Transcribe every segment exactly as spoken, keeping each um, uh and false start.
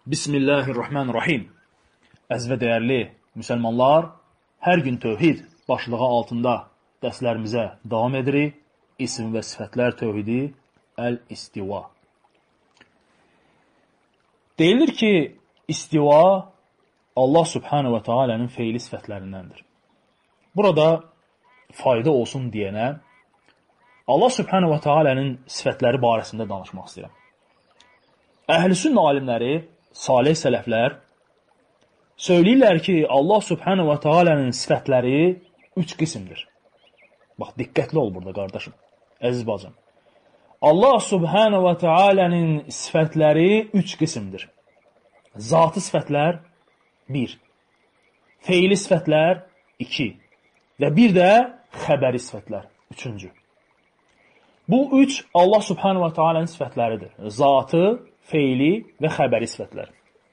Bismillahirrahmanirrahim. Əziz və dəyərli müsəlmanlar, hər gün tövhid başlığı altında dərslərimizə davam edirik. İsm və sifətlər tövhidi Əl-İstiva. Deyilir ki, istiva Allah Subhanahu və Teala'nın feili sifətlərindəndir. Burada fayda olsun deyənə Allah Subhanahu və Teala'nın sifətləri barəsində danışmaq istəyirəm. Əhl-i sünnə alimləri, salih sələflər söyləyirlər ki, Allah Subhanahu və Teala'nın sifətləri üç qismdir. Bax, diqqətli ol burada, qardaşım, əziz bacım. Allah Subhanahu və Teala'nın sifətləri üç qismdir. Zatı sifətlər bir, feili sifətlər iki və bir də xəbəri sifətlər üçüncü. Bu üç Allah Subhanahu və Teala'nın sifətləridir. Zatı, feili və xəbəri sifətlər.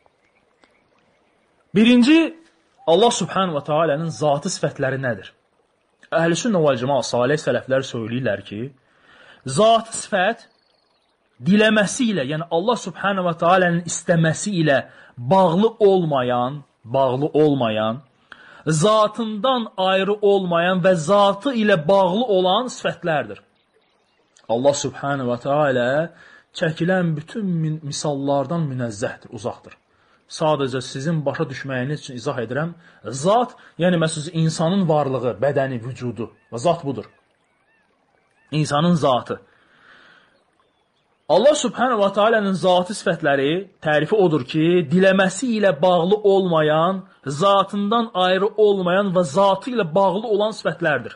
Birinci, Allah Subhanahu və Teala'nın zatı sifətləri nədir? Əhl-i sünnə vəl cəmaət, salih sələflər söyləyirlər ki, zatı sifət diləməsi ilə, yəni Allah Subhanahu və Teala'nın istəməsi ilə bağlı olmayan, bağlı olmayan, zatından ayrı olmayan və zatı ilə bağlı olan sifətlərdir. Allah Subhanahu və Teala çəkilən bütün misallardan münəzzəhdir, uzaqdır. Sadəcə sizin başa düşməyiniz üçün izah edirəm. Zat, yəni məsələn, insanın varlığı, bədəni, vücudu. Zat budur. İnsanın zatı. Allah Subhanahu və Teala'nın zatı sifətləri, tərifi odur ki, diləməsi ilə bağlı olmayan, zatından ayrı olmayan və zatı ilə bağlı olan sifətlərdir.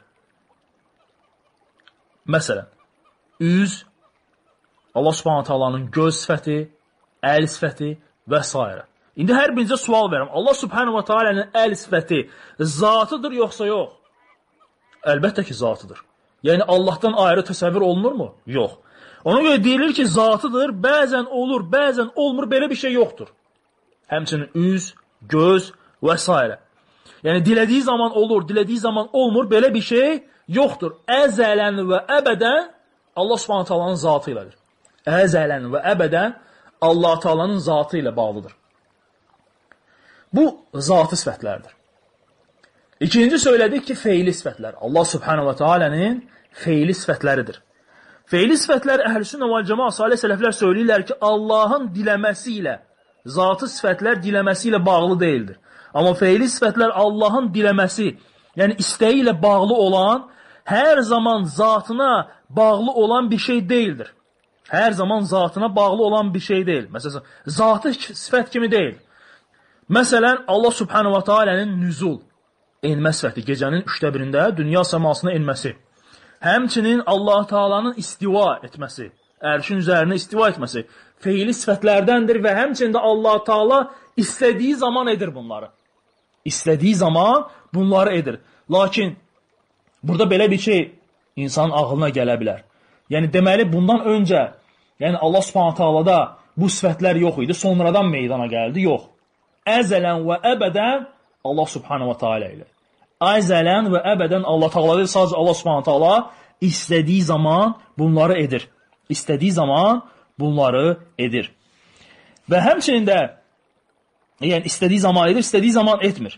Məsələn, üz, Allah Subhanahu Taala'nın göz sifəti, əl sifəti və s. İndi hər birinizə sual verirəm. Allah Subhanahu Taala'nın əl sifəti zatıdır yoxsa yox? Əlbəttə ki, zatıdır. Yəni Allahdan ayrı təsəvvür olunurmu? Yox. Ona görə deyilir ki, zatıdır, bəzən olur, bəzən olmur, belə bir şey yoxdur. Həmçinin üz, göz və s. Yəni dilədiyi zaman olur, dilədiyi zaman olmur, belə bir şey yoxdur. Əzələn və əbədən Allah Subhanahu Taala'nın zatı ilədir. Əzələn və əbədən Allah Taala'nın zatı ilə bağlıdır. Bu, zatı sifətlərdir. İkinci söylədik ki, feili sifətlər. Allah Subhanahu və Teala'nın feili sifətləridir. Feili sifətlər əhl-i sünnə vəl cəmaət, salih sələflər söyləyirlər ki, Allahın diləməsi ilə, zatı sifətlər diləməsi ilə bağlı deyildir. Amma feili sifətlər Allahın diləməsi, yəni istəyi ilə bağlı olan, hər zaman zatına bağlı olan bir şey deyildir. Hər zaman zatına bağlı olan bir şey deyil. Məsələn, zatı sifət kimi deyil. Məsələn, Allah Subhanahu və Teala'nın nüzul, enmə sifəti, gecənin üçdə birində dünya səmasına enməsi. Həmçinin Allah Teala'nın istiva etməsi, ərşin üzərinə istiva etməsi feili sifətlərdəndir və həmçinin də Allah Teala istədiyi zaman edir bunları. İstədiyi zaman bunları edir. Lakin burada belə bir şey insanın ağlına gələ bilər. Yəni deməli bundan öncə, yəni Allah Subhanahu Taala'da bu sifətlər yox idi, sonradan meydana gəldi, yox. Əzələn və əbədən Allah Subhanahu və Teala ilə. Əzələn və əbədən Allah Teala deyil, sadəcə Allah Subhanahu Taala istədiyi zaman bunları edir. İstədiyi zaman bunları edir. Və həmçinin də yəni istədiyi zaman edir, istədiyi zaman etmir.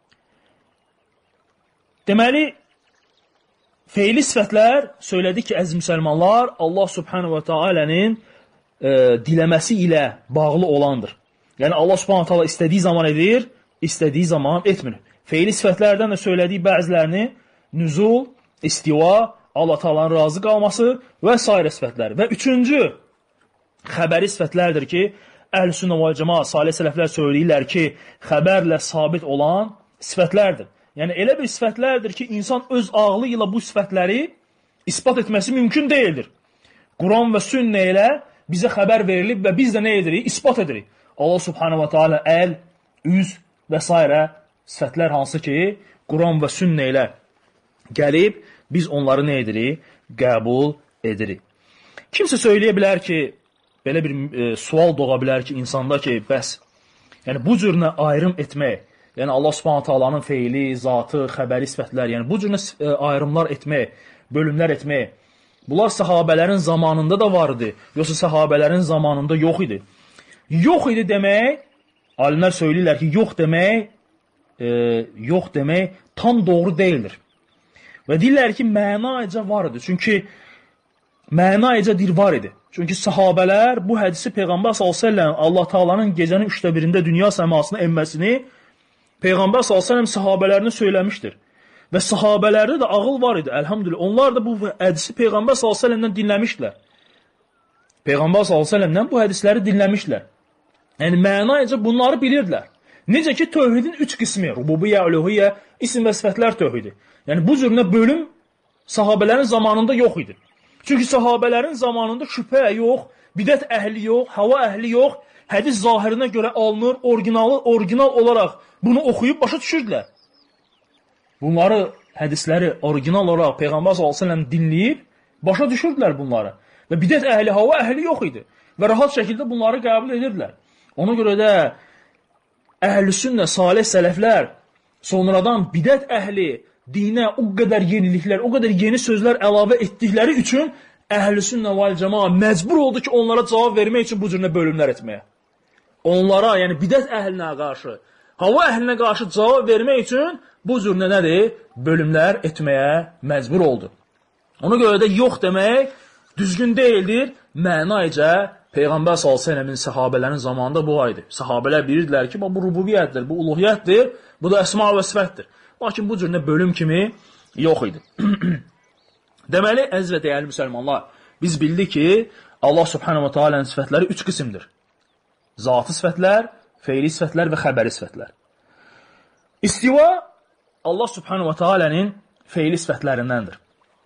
Deməli, feili sifətlər söylədik ki, əziz müsəlmanlar, Allah Subhanahu və Teala'nın e, diləməsi ilə bağlı olandır. Yəni Allah Subhanahu Taala istədiyi zaman edir, istədiyi zaman etmir. Feili sifətlərdən də söylədiyi bəzilərini nüzul, istiva, Allah Taala'nın razı qalması və s. sifətləri. Və üçüncü xəbəri sifətlərdir ki, əhl-i sünnə vəl cəmaət, salih sələflər söyləyirlər ki, xəbərlə sabit olan sifətlərdir. Yəni, elə bir sifətlərdir ki, insan öz ağlı ilə bu sifətləri ispat etməsi mümkün deyildir. Quran və sünnə ilə bizə xəbər verilib və biz də nə edirik? İspat edirik. Allah Subhanahu və Teala əl, üz və s. sifətlər hansı ki, Quran və sünnə ilə gəlib, biz onları nə edirik? Qəbul edirik. Kimsə söyləyə bilər ki, belə bir e, sual doğa bilər ki, insanda ki, bəs, yəni bu cürünə ayrım etmək, yəni Allah Subhanahu Taala'nın feili, zatı, xəbəri sifətlər, yəni bu cürünə e, ayrımlar etmək, bölümlər etmək, bunlar səhabələrin zamanında da vardı, yoxsa səhabələrin zamanında yox idi. yox idi demək, alimlər söyləyirlər ki, yox demək, e, yox demək tam doğru deyildir. Və deyirlər ki, mənayca var idi. Çünki mənayca dir var idi. Çünki sahabələr bu hədisi Peyğəmbər sallallahu əleyhi və səlləm Allah Taala'nın gecənin üçdə birində dünya səmasına enməsini Peyğəmbər sallallahu əleyhi və səlləm sahabələrinə söyləmişdir. Və sahabələrdə də ağıl var idi, əlhamdülillah. Onlar da bu hədisi Peyğəmbər sallallahu əleyhi və səlləmdən dinləmişdilər. Peyğəmbər sallallahu əleyhi və səlləmdən bu hədisləri dinləmişlər. Yəni, mənayca bunları bilirdilər. Necə ki, tövhidin üç qismi, rububiyyə, uluhiyyə, isim və sifətlər tövhidi. Yəni, bu cürünə bölüm sahabələrin zamanında yox idi. Çünki sahabələrin zamanında şübhə yox, bidət əhli yox, hava əhli yox, hədis zahirinə görə alınır, orijinalı, orijinal olaraq bunu oxuyub başa düşürdülər. Bunları, hədisləri orijinal olaraq Peyğəmbər sallallahu əleyhi və səlləm dinləyib, başa düşürdülər bunları. Və bidət əhli, hava əhli yox idi. Və rahat şəkildə bunları qəbul edirdilər. Ona görə də əhl-i sünnə, salih sələflər sonradan bidət əhli dinə o qədər yeniliklər, o qədər yeni sözlər əlavə etdikləri üçün əhl-i sünnə vəl cəmaa məcbur oldu ki, onlara cavab vermək üçün bu cürünə bölümlər etməyə. Onlara, yəni bidət əhlinə qarşı, hava əhlinə qarşı cavab vermək üçün bu cürünə nədir? Bölümlər etməyə məcbur oldu. Ona görə də yox demək düzgün deyildir. Mənayca Peyğəmbər sallallahu əleyhi və səlləmin səhabələrin zamanında bu aydı. Səhabələr bilirdilər ki, bu rububiyyətdir, bu uluhiyyətdir, bu da əsma və sifətdir. Lakin bu cürünə bölüm kimi yox idi. Deməli, əziz və dəyərli müsəlmanlar, biz bildik ki, Allah subhanahu wa ta'alənin sifətləri üç qismdir. Zatı sifətlər, feili sifətlər və xəbəri sifətlər. İstiva Allah subhanahu wa ta'alənin feili sifətlərindəndir.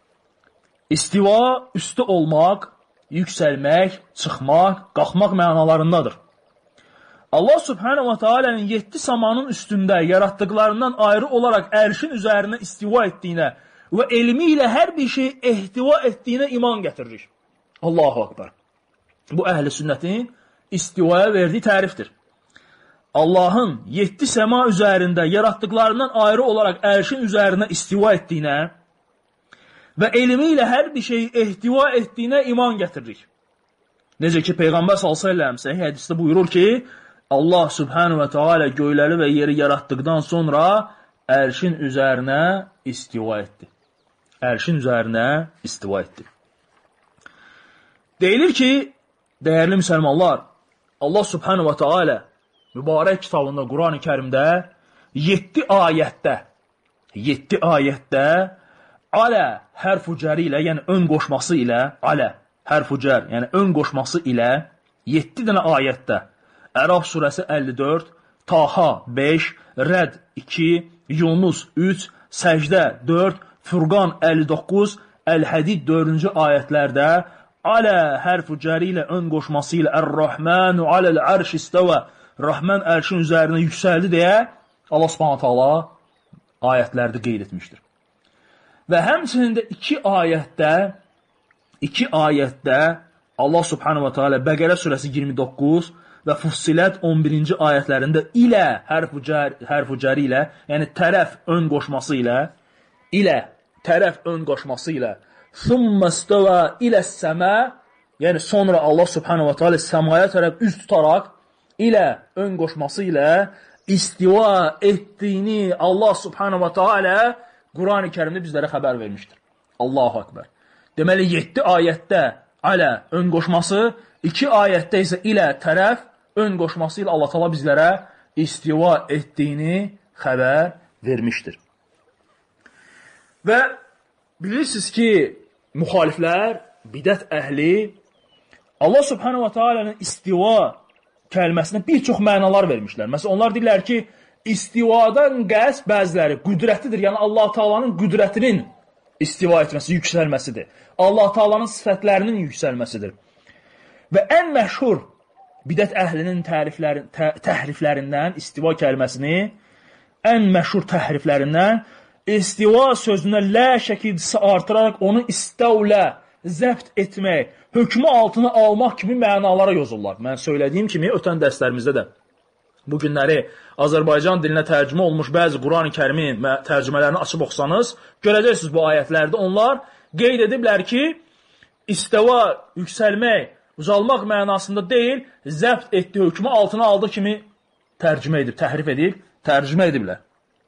İstiva üstü olmaq, yüksəlmək, çıxmaq, qalxmaq mənalarındadır. Allah subhanahu wa ta'alənin yeddi samanın üstündə yaratdıqlarından ayrı olaraq ərşin üzərinə istiva etdiyinə və elmi ilə hər bir şey ehtiva etdiyinə iman gətiririk. Allahu akbar. Bu əhl-i sünnətin istivaya verdiyi tərifdir. Allahın yeddi səma üzərində yaratdıqlarından ayrı olaraq ərşin üzərinə istiva etdiyinə və elmi ilə hər bir şeyi ehtiva etdiyinə iman gətiririk. Necə ki, Peyğəmbər sallallahu əleyhi və səlləm səhih hədisdə buyurur ki, Allah subhanahu wa ta'ala göyləri və yeri yaratdıqdan sonra ərşin üzərinə istiva etdi. Ərşin üzərinə istiva etdi. Deyilir ki, dəyərli müsəlmanlar, Allah subhanahu wa ta'ala mübarək kitabında, Quran-ı Kərimdə yeddi ayətdə, yeddi ayətdə alə hərf-u cəri ilə, yəni ön qoşması ilə, alə hərf-u cər, yəni ön qoşması ilə yeddi dənə ayətdə Əraf surəsi əlli dörd, Taha beş, Rəd iki, Yunus üç, Səcdə dörd, Furqan əlli doqquz, Əl-Hədid dördüncü ayətlərdə alə hərf-u cəri ilə ön qoşması ilə Ər-Rahmanu aləl ərş istəvə, Rahman ərşin üzərinə yüksəldi deyə Allah subhanahu ta'ala ayətlərdə qeyd etmişdir. Və həmçinin də iki ayətdə, iki ayətdə Allah subhanahu ta'ala Bəqərə surəsi iyirmi doqquz və Fussilət on birinci ayətlərində ilə hərf-u cəri, hərf-u cəri ilə, yəni tərəf ön qoşması ilə, ilə, tərəf ön qoşması ilə, thumma stəvə ilə səmə, yəni sonra Allah subhanahu wa ta'ala səmaya tərəf üz tutaraq, ilə ön qoşması ilə istiva etdiyini Allah subhanahu wa ta'ala Quran-ı Kərimdə bizlərə xəbər vermişdir. Allahu akbar. Deməli, yeddi ayətdə alə ön qoşması, iki ayətdə isə ilə tərəf ön qoşması ilə Allah Taala bizlərə istiva etdiyini xəbər vermişdir. Və bilirsiniz ki, müxaliflər, bidət əhli Allah subhanahu wa ta'alənin istiva kəlməsinə bir çox mənalar vermişlər. Məsələn, onlar deyirlər ki, istivadan qəsd bəziləri qüdrətidir, yəni Allah Taala'nın qüdrətinin istiva etməsi, yüksəlməsidir. Allah Taala'nın sifətlərinin yüksəlməsidir. Və ən məşhur bidət əhlinin təriflərin, tə, təhriflərindən istiva kəlməsini, ən məşhur təhriflərindən istiva sözünə lə şəkilcisi artıraraq onu istəvlə, zəbt etmək, hökmü altına almaq kimi mənalara yozurlar. Mən söylədiyim kimi ötən dərslərimizdə də bu günləri Azərbaycan dilinə tərcümə olmuş bəzi Quran-ı Kərimin tərcümələrini açıb oxusanız, görəcəksiniz bu ayətlərdə onlar qeyd ediblər ki, istiva, yüksəlmək, ucalmaq mənasında deyil, zəbt etdi hökmü altına aldı kimi tərcümə edib, təhrif edib, tərcümə ediblər.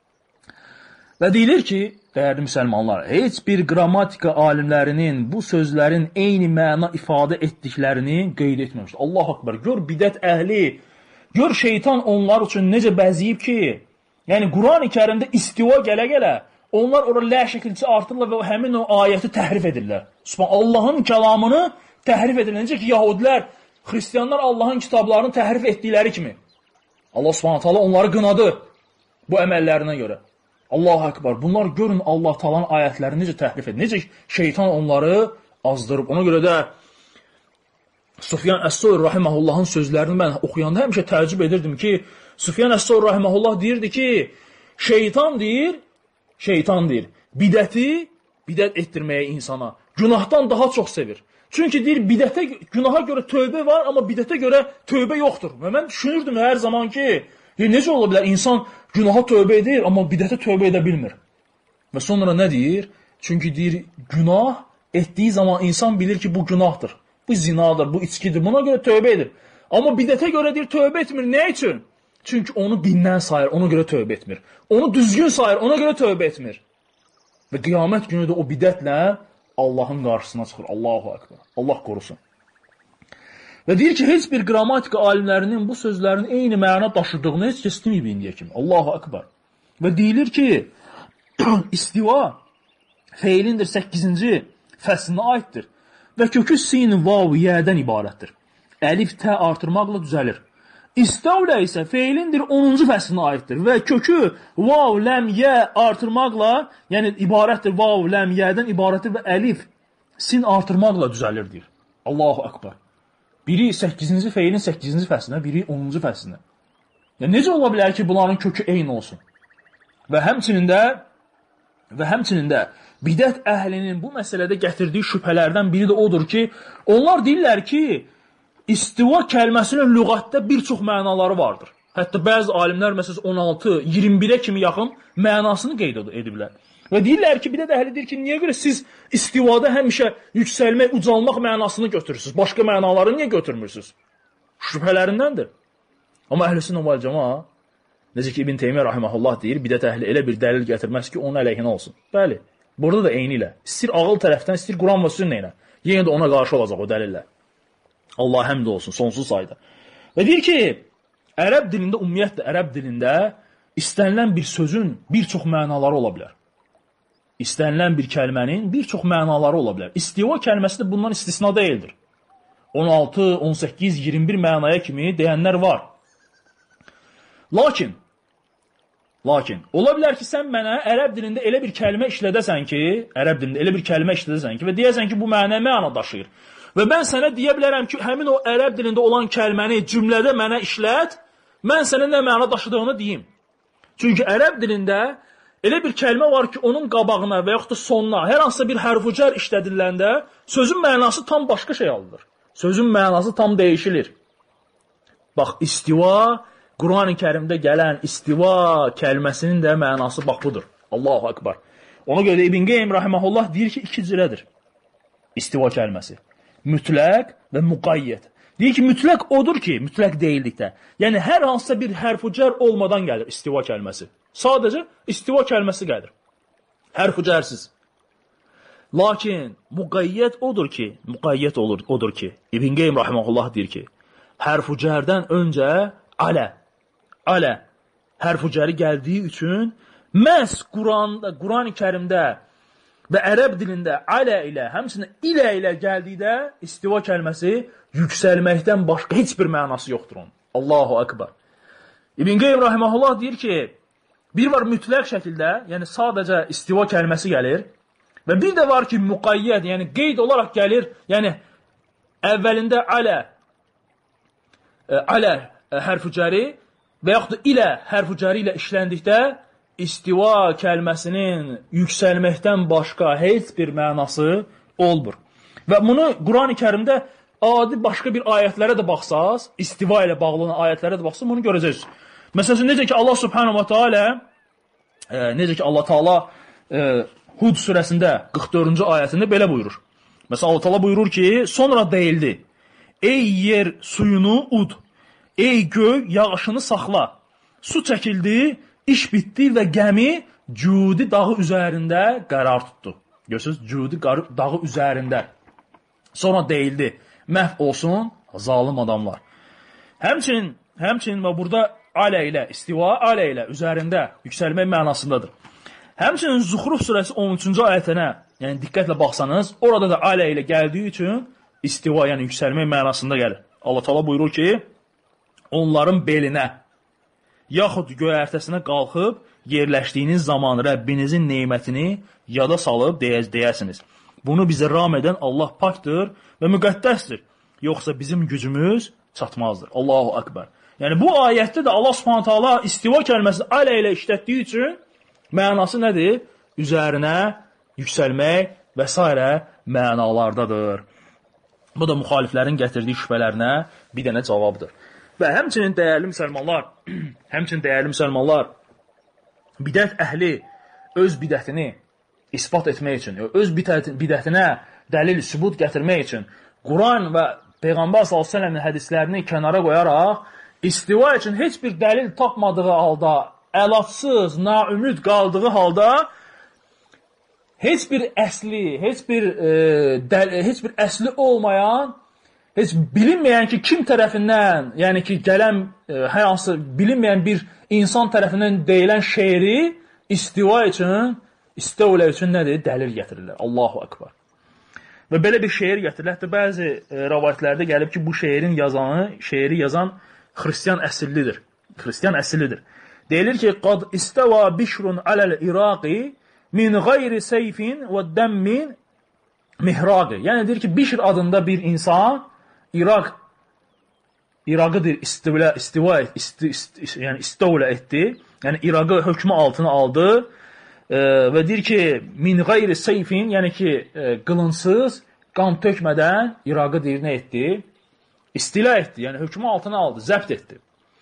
Və deyilir ki, dəyərli müsəlmanlar, heç bir qrammatika alimlərinin bu sözlərin eyni məna ifadə etdiklərini qeyd etməmişdir. Allah akbar, gör bidət əhli, gör şeytan onlar üçün necə bəziyib ki, yəni Quran-ı Kərimdə istiva gələ-gələ, onlar ora lə şəkilçi artırırlar və həmin o ayəti təhrif edirlər. Subhan, Allahın kəlamını təhrif edirlər. Necə ki, Yahudilər, Xristiyanlar Allahın kitablarını təhrif etdikləri kimi. Allah Subhanahu taala onları qınadı bu əməllərinə görə. Allahu Ekber. Bunlar görün Allah Taala'nın ayətlərini necə təhrif edir. Necə şeytan onları azdırıb. Ona görə də Sufyan Əs-Sövri rahimehullahın sözlərini mən oxuyanda həmişə təəccüb edirdim ki, Sufyan Əs-Sövri rahimehullah deyirdi ki, şeytan deyir, şeytan deyir, bidəti bidət etdirməyə insana günahdan daha çox sevir. Çünki deyir, bidətə, günaha görə tövbə var, amma bidətə görə tövbə yoxdur. Və mən düşünürdüm hər zaman ki, deyir, necə ola bilər, insan günaha tövbə edir, amma bidətə tövbə edə bilmir. Və sonra nə deyir? Çünki deyir, günah etdiyi zaman insan bilir ki, bu günahdır. Bu zinadır, bu içkidir, buna görə tövbə edir. Amma bidətə görə deyir, tövbə etmir. Nə üçün? Çünki onu bindən sayır, ona görə tövbə etmir. Onu düzgün sayır, ona görə tövbə etmir. Və qiyamət günü də o bidətlə Allahın qarşısına çıxır. Allahu Ekber. Allah qorusun. Və deyir ki, heç bir qrammatika alimlərinin bu sözlərin eyni məna daşıdığını heç kəs deməyib indiyə kimi. Allahu Ekber. Və deyilir ki, istiva feilindir səkkizinci fəslinə aiddir və kökü sin, vav, yədən ibarətdir. Əlif, tə artırmaqla düzəlir. İstavlə isə feilindir onuncu fəslinə aiddir və kökü vav, ləm, yə artırmaqla, yəni ibarətdir, vav, ləm, yədən ibarətdir və əlif, sin artırmaqla düzəlir, deyir. Allahu Ekber. Biri səkkizinci feilin səkkizinci fəslinə, biri onuncu fəslinə. Yəni, necə ola bilər ki, bunların kökü eyni olsun? Və həmçinin də, və həmçinin də bidət əhlinin bu məsələdə gətirdiyi şübhələrdən biri də odur ki, onlar deyirlər ki, istiva kəlməsinin lüğətdə bir çox mənaları vardır. Hətta bəzi alimlər məsələn on altı iyirmi birə kimi yaxın mənasını qeyd ediblər. Və deyirlər ki, bidət əhli deyir ki, niyə görə siz istivada həmişə yüksəlmək, ucalmaq mənasını götürürsünüz? Başqa mənaları niyə götürmürsünüz? Şübhələrindəndir. Amma əhl-i-sünnə vəl-cəmaə, necə ki, İbn Teymiyyə rahimehullah deyir, bidət əhli elə bir dəlil gətirməz ki, onun əleyhinə olsun. Bəli, burada da eyni ilə. İstir ağıl tərəfdən, istir Quran və sünnə ilə. Yenə də ona qarşı olacaq o dəlillə. Allah həmd olsun, sonsuz sayda. Və deyir ki, ərəb dilində, ümumiyyətlə ərəb dilində istənilən bir sözün bir çox mənaları ola bilər. İstənilən bir kəlmənin bir çox mənaları ola bilər. İstiva kəlməsi də bundan istisna deyildir. on altı, on səkkiz, iyirmi bir mənaya kimi deyənlər var. Lakin, lakin, ola bilər ki, sən mənə ərəb dilində elə bir kəlmə işlədəsən ki, ərəb dilində elə bir kəlmə işlədəsən ki, və deyəsən ki, bu mənə məna daşıyır. Və mən sənə deyə bilərəm ki, həmin o ərəb dilində olan kəlməni cümlədə mənə işlət, mən sənə nə məna daşıdığını deyim. Çünki ərəb dilində elə bir kəlmə var ki, onun qabağına və yaxud da sonuna hər hansısa bir hərf-cər işlədiləndə sözün mənası tam başqa şey alınır. Sözün mənası tam dəyişilir. Bax, istiva, Quran-ı Kərimdə gələn istiva kəlməsinin də mənası bax budur. Allahu Akbar. Ona görə də İbn Qeym rahimehullah deyir ki, iki cürədir istiva kəlməsi. Mütləq və müqayyət. Deyir ki, mütləq odur ki, mütləq deyildikdə. Yəni, hər hansısa bir hərf-cər olmadan gəlir istiva kəlməsi. Sadəcə istiva kəlməsi gəlir. Hərf-cərsiz. Lakin müqayyət odur ki, müqayyət olur, odur ki, İbn Qeym rahimehullah deyir ki, hərf-cərdən öncə alə, alə hərf-cəri gəldiyi üçün məhz Quranda, Quran-ı Kərimdə və ərəb dilində alə ilə, həmçinin ilə ilə gəldikdə istiva kəlməsi yüksəlməkdən başqa heç bir mənası yoxdur onun. Allahu Akbar. İbn Qeym rahimehullah deyir ki, bir var mütləq şəkildə, yəni sadəcə istiva kəlməsi gəlir və bir də var ki, müqayyət, yəni qeyd olaraq gəlir, yəni əvvəlində alə, alə hərf-cəri və yaxud da ilə hərf-cəri ilə işləndikdə istiva kəlməsinin yüksəlməkdən başqa heç bir mənası olmur. Və bunu Quran-ı Kərimdə adi başqa bir ayətlərə də baxsaz, istiva ilə bağlı ayətlərə də baxsaz, bunu görəcəksiniz. Məsələn, necə ki Allah Subhanahu wa Taala, e, necə ki Allah Taala e, Hud surəsində qırx dördüncü ayətində belə buyurur. Məsələn, Allah Taala buyurur ki, sonra deyildi, Ey yer suyunu ud, ey göy yağışını saxla. Su çəkildi, iş bitdi və gəmi Cudi dağı üzərində qərar tutdu. Görürsünüz, Cudi dağı üzərində. Sonra deyildi, məhv olsun zalim adamlar. Həmçinin, həmçinin və burada alə ilə, istiva alə ilə üzərində yüksəlmək mənasındadır. Həmçinin Zuxruf surəsi on üçüncü ayətinə, yəni diqqətlə baxsanız, orada da alə ilə gəldiyi üçün istiva, yəni yüksəlmək mənasında gəlir. Allah Teala buyurur ki, onların belinə, yaxud göyərtəsinə qalxıb, yerləşdiyiniz zaman Rəbbinizin neymətini yada salıb deyəsiniz. Bunu bizə ram edən Allah pakdır və müqəddəsdir. Yoxsa bizim gücümüz çatmazdır. Allahu Akbar. Yəni bu ayətdə də Allah Subhanahu taala istiva kəlməsini alə ilə işlətdiyi üçün mənası nədir? Üzərinə yüksəlmək və s. mənalardadır. Bu da müxaliflərin gətirdiyi şübhələrinə bir dənə cavabdır. Və həmçinin dəyərli müsəlmanlar, həmçinin dəyərli müsəlmanlar, bidət əhli öz bidətini ispat etmək üçün, öz bidətinə dəlil, sübut gətirmək üçün Quran və Peyğəmbər sallallahu əleyhi və səlləmin hədislərini kənara qoyaraq, istiva üçün heç bir dəlil tapmadığı halda, əlacsız, naümid qaldığı halda, heç bir əsli, heç bir, e, dəl, heç bir əsli olmayan, heç bilinməyən ki, kim tərəfindən, yəni ki, gələn, e, hər hansı bilinməyən bir insan tərəfindən deyilən şeiri istiva üçün, istiva üçün nədir? Dəlil gətirirlər. Allahu Akbar. Və belə bir şeir gətirirlər. Hətta bəzi e, rəvayətlərdə gəlib ki, bu şeirin yazanı, şeiri yazan xristiyan əsillidir. Xristiyan əsillidir. Deyilir ki, qad istava bişrun aləl-iraqi min qayri seyfin və dəmmin mihraqi. Yəni deyir ki, Bişr adında bir insan İraq İraqı deyir, istiva, istiva isti, isti, yəni istovla etdi. Yəni İraqı hökmü altına aldı e, və deyir ki, min qayri seyfin, yəni ki, e, qılınsız, qan tökmədən İraqı deyir, nə etdi? İstila etdi, yəni hökmü altına aldı, zəbt etdi.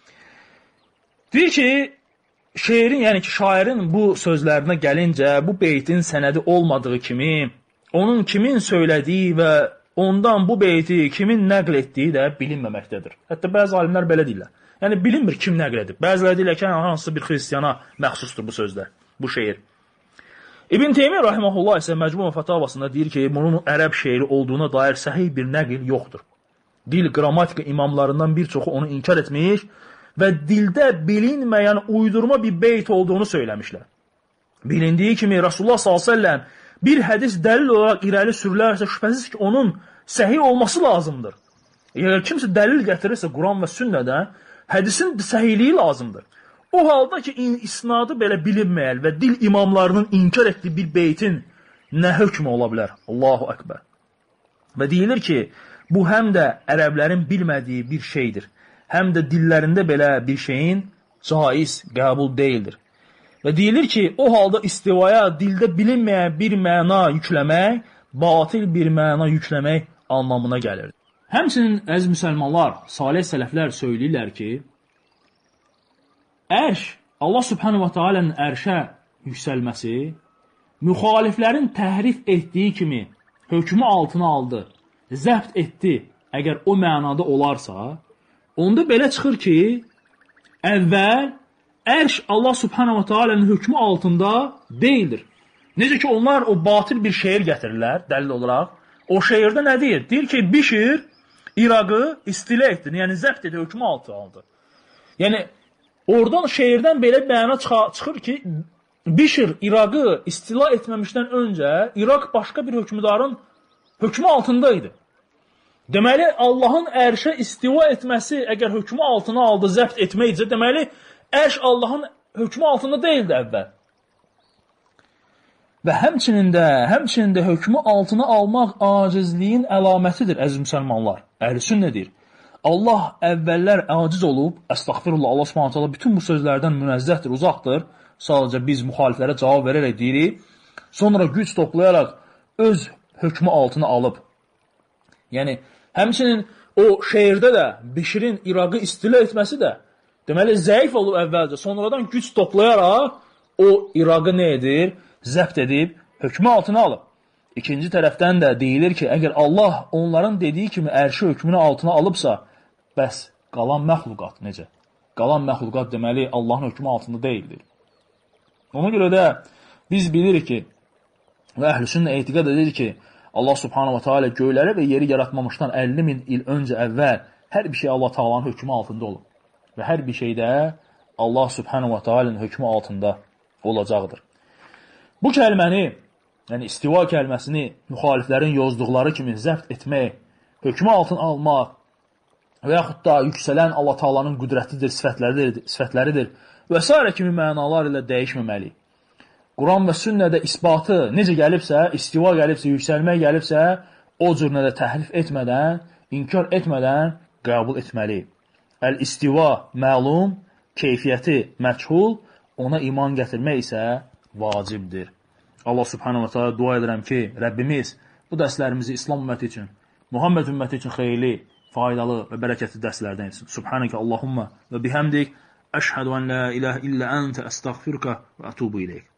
Deyir ki, şeirin, yəni ki, şairin bu sözlərinə gəlincə, bu beytin sənədi olmadığı kimi, onun kimin söylədiyi və ondan bu beyti kimin nəql etdiyi də bilinməməkdədir. Hətta bəzi alimlər belə deyirlər. Yəni, bilinmir kim nəql edib. Bəziləri deyirlər ki, hansı bir xristiyana məxsusdur bu sözlər, bu şeir. İbn Teymiyyə rahimehullah isə Məcmu Fətavasında deyir ki, bunun ərəb şeiri olduğuna dair səhih bir nəql yoxdur. Dil qrammatika imamlarından bir çoxu onu inkar etmiş və dildə bilinməyən uydurma bir beyt olduğunu söyləmişlər. Bilindiyi kimi Rasulullah sallallahu əleyhi və səlləm bir hədis dəlil olaraq irəli sürülərsə, şübhəsiz ki, onun səhih olması lazımdır. Eğer kimsə dəlil gətirirsə Quran və sünnədən, hədisin səhihliyi lazımdır. O halda ki, isnadı belə bilinməyəl və dil imamlarının inkar etdiyi bir beytin nə hökmü ola bilər? Allahu Ekber. Və deyilir ki, bu həm də ərəblərin bilmədiyi bir şeydir. Həm də dillərində belə bir şeyin caiz, qəbul deyildir. Və deyilir ki, o halda istivaya dildə bilinməyən bir məna yükləmək, batil bir məna yükləmək anlamına gəlir. Həmçinin, əziz müsəlmanlar, salih sələflər söyləyirlər ki, ərş, Allah subhanahu wa ta'alənin ərşə yüksəlməsi, müxaliflərin təhrif etdiyi kimi hökmü altına aldı, zəbt etdi, əgər o mənada olarsa, onda belə çıxır ki, əvvəl ərş Allah subhanahu wa ta'alənin hökmü altında deyildir. Necə ki, onlar o batil bir şeir gətirirlər, dəlil olaraq. O şeirdə nə deyir? Deyir ki, Bişir İraqı istila etdi, yəni zəbt etdi, hökmü altı aldı. Yəni, oradan şeirdən belə məna çıxır ki, Bişir İraqı istila etməmişdən öncə İraq başqa bir hökmdarın hökmü altındaydı. Deməli, Allahın ərşə istiva etməsi, əgər hökmü altına aldı, zəbt etməkcə, deməli, ərş Allahın hökmü altında deyildi əvvəl. Və həmçinin də, həmçinin də hökmü altına almaq acizliyin əlamətidir, əziz müsəlmanlar. Əhl-i nədir? Allah əvvəllər aciz olub, əstəğfirullah, Allah subhanahu ta'ala bütün bu sözlərdən münəzzəhdir, uzaqdır. Sadəcə biz müxaliflərə cavab verərək deyirik. Sonra güc toplayaraq öz hökmü altına alıb. Yəni, həmçinin o şeirdə də Bişirin İraqı istila etməsi də deməli, zəif olub əvvəlcə, sonradan güc toplayaraq o İraqı nə edir? Zəbt edib, hökmü altına alıb. İkinci tərəfdən də deyilir ki, əgər Allah onların dediyi kimi ərşi hökmünü altına alıbsa, bəs qalan məxluqat necə? Qalan məxluqat deməli Allahın hökmü altında deyildir. Ona görə də biz bilirik ki, və əhl-i-sünnə etiqad edir ki, Allah subhanahu wa ta'ala göyləri və yeri yaratmamışdan əlli min il öncə əvvəl hər bir şey Allah Taala'nın hökmü altında olub. Və hər bir şeydə Allah subhanahu wa ta'ala'nın hökmü altında olacaqdır. Bu kəlməni, yəni istiva kəlməsini müxaliflərin yozduqları kimi zəbt etmək, hökmü altına almaq və yaxud da yüksələn Allah Taala'nın qüdrətidir, sifətləridir, sifətləridir və s. kimi mənalar ilə dəyişməməli. Quran və sünnədə isbatı necə gəlibsə, istiva gəlibsə, yüksəlmək gəlibsə, o cür də təhrif etmədən, inkar etmədən qəbul etməli. Əl-istiva məlum, keyfiyyəti məchul, ona iman gətirmək isə vacibdir. Allah subhanahu wa ta'ala dua edirəm ki, Rəbbimiz bu dərslərimizi İslam ümməti üçün, Muhammed ümməti üçün xeyirli, faydalı və bərəkətli dərslərdən etsin. Subhanəkə Allahumma və bihamdik, əşhədu ən la ilahə illə əntə əstəğfirkə və ətubu iləyik.